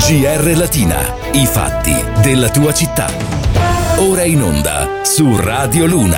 GR Latina, i fatti della tua città. Ora in onda su Radio Luna.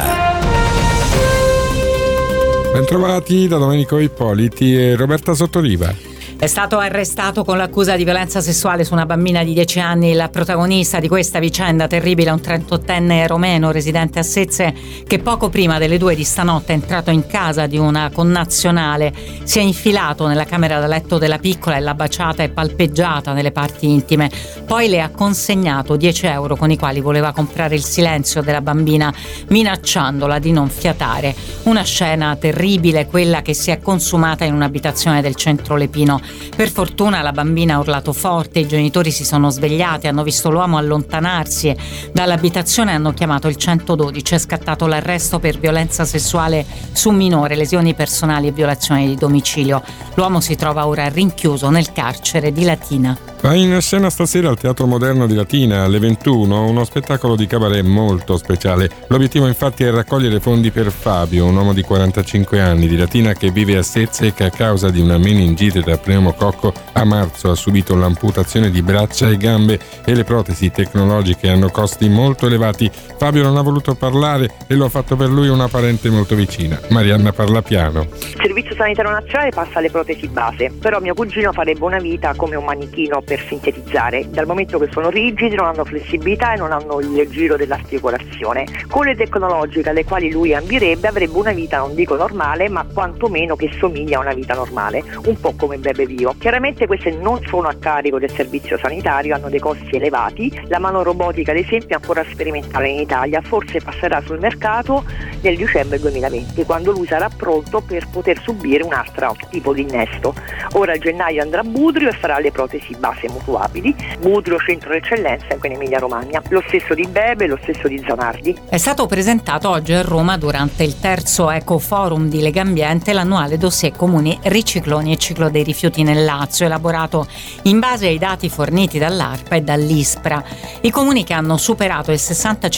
Bentrovati da Domenico Ippoliti e Roberta Sottoliva. È stato arrestato con l'accusa di violenza sessuale su una bambina di 10 anni. Il protagonista di questa vicenda terribile è un 38enne romeno residente a Sezze che poco prima delle 2 di stanotte è entrato in casa di una connazionale, si è infilato nella camera da letto della piccola e l'ha baciata e palpeggiata nelle parti intime. Poi le ha consegnato 10 euro con i quali voleva comprare il silenzio della bambina, minacciandola di non fiatare. Una scena terribile, quella che si è consumata in un'abitazione del centro Lepino. Per fortuna la bambina ha urlato forte, i genitori si sono svegliati, hanno visto l'uomo allontanarsi dall'abitazione, hanno chiamato il 112, è scattato l'arresto per violenza sessuale su minore, lesioni personali e violazione di domicilio. L'uomo si trova ora rinchiuso nel carcere di Latina. Va in scena stasera al Teatro Moderno di Latina alle 21 uno spettacolo di cabaret molto speciale. L'obiettivo infatti è raccogliere fondi per Fabio, un uomo di 45 anni di Latina che vive a Sezze e che a causa di una meningite da pneumococco a marzo ha subito l'amputazione di braccia e gambe e le protesi tecnologiche hanno costi molto elevati. Fabio non ha voluto parlare e lo ha fatto per lui una parente molto vicina, Marianna Parlapiano. Il Servizio Sanitario Nazionale passa alle protesi base, però mio cugino farebbe una vita come un manichino, per sintetizzare, dal momento che sono rigidi, non hanno flessibilità e non hanno il giro dell'articolazione. Con le tecnologiche alle quali lui ambirebbe avrebbe una vita, non dico normale, ma quantomeno che somiglia a una vita normale, un po' come Bebe Vio. Chiaramente queste non sono a carico del servizio sanitario, hanno dei costi elevati. La mano robotica ad esempio è ancora sperimentale in Italia, forse passerà sul mercato nel dicembre 2020, quando lui sarà pronto per poter subire un altro tipo di innesto. Ora a gennaio andrà a Budrio e farà le protesi base mutuabili. Budrio centro d'eccellenza qui in Emilia Romagna. Lo stesso di Bebe, lo stesso di Zanardi. È stato presentato oggi a Roma durante il terzo Eco Forum di Legambiente l'annuale dossier comuni ricicloni e ciclo dei rifiuti nel Lazio, elaborato in base ai dati forniti dall'ARPA e dall'ISPRA. I comuni che hanno superato il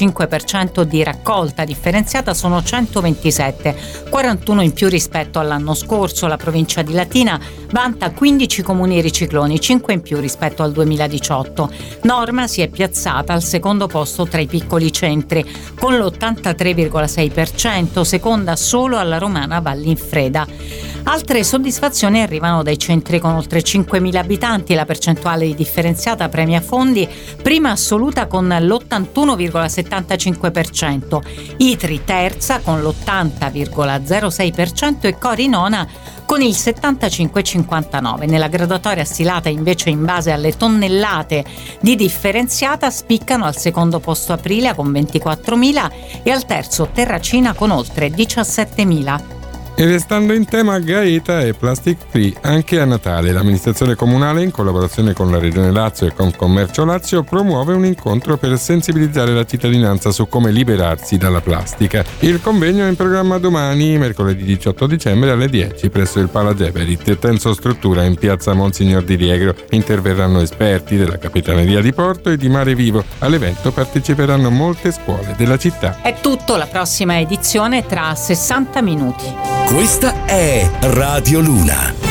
65% di raccolta differenziata sono 127, 41 in più rispetto all'anno scorso. La provincia di Latina vanta 15 comuni ricicloni, 5 in più rispetto al 2018. Norma si è piazzata al secondo posto tra i piccoli centri, con l'83,6%, seconda solo alla romana Vallinfreda. Altre soddisfazioni arrivano dai centri con oltre 5.000 abitanti. La percentuale di differenziata premia fondi, prima assoluta con l'81,75%, Itri terza con l'80,06% e Cori nona con il 75,59%. Nella graduatoria stilata invece in base alle tonnellate di differenziata spiccano al secondo posto Aprilia con 24.000 e al terzo Terracina con oltre 17.000. E restando in tema Gaeta e Plastic Free, anche a Natale l'amministrazione comunale, in collaborazione con la Regione Lazio e con Commercio Lazio, promuove un incontro per sensibilizzare la cittadinanza su come liberarsi dalla plastica. Il convegno è in programma domani, mercoledì 18 dicembre alle 10 presso il Palageverit, Tenso Struttura in piazza Monsignor di Riegro. Interverranno esperti della Capitaneria di Porto e di Mare Vivo. All'evento parteciperanno molte scuole della città. È tutto, la prossima edizione tra 60 minuti. Questa è Radio Luna.